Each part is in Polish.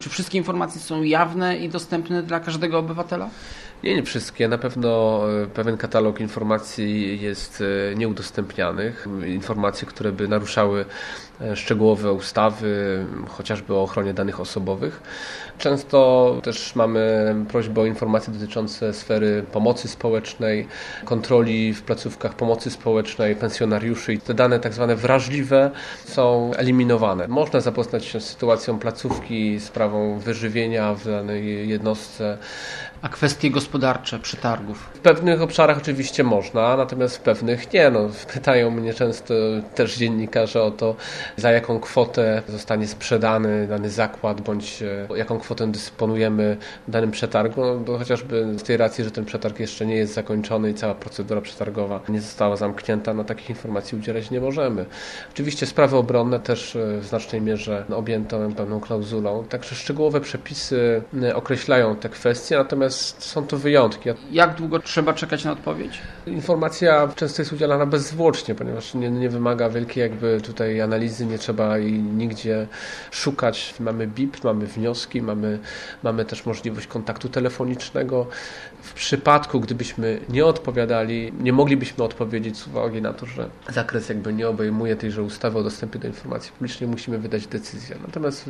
Czy wszystkie informacje są jawne i dostępne dla każdego obywatela? Nie wszystkie. Na pewno pewien katalog informacji jest nieudostępnianych. Informacje, które by naruszały szczegółowe ustawy, chociażby o ochronie danych osobowych. Często też mamy prośbę o informacje dotyczące sfery pomocy społecznej, kontroli w placówkach pomocy społecznej, pensjonariuszy. I te dane tak zwane wrażliwe są eliminowane. Można zapoznać się z sytuacją placówki, sprawą wyżywienia w danej jednostce. A kwestie gospodarcze przetargów? W pewnych obszarach oczywiście można, natomiast w pewnych nie. Pytają mnie często też dziennikarze o to, za jaką kwotę zostanie sprzedany dany zakład, bądź jaką kwotę dysponujemy w danym przetargu, bo chociażby z tej racji, że ten przetarg jeszcze nie jest zakończony i cała procedura przetargowa nie została zamknięta, takich informacji udzielać nie możemy. Oczywiście sprawy obronne też w znacznej mierze objęte pewną klauzulą, także szczegółowe przepisy określają te kwestie, natomiast są to wyjątki. Jak długo trzeba czekać na odpowiedź? Informacja często jest udzielana bezzwłocznie, ponieważ nie wymaga wielkiej tutaj analizy, nie trzeba jej nigdzie szukać. Mamy BIP, mamy wnioski, mamy też możliwość kontaktu telefonicznego. W przypadku, gdybyśmy nie odpowiadali, nie moglibyśmy odpowiedzieć z uwagi na to, że zakres nie obejmuje tejże ustawy o dostępie do informacji publicznej, musimy wydać decyzję. Natomiast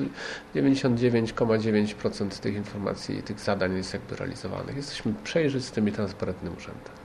99,9% tych informacji i tych zadań jest realizowanych. Jesteśmy przejrzystym i transparentnym urzędem.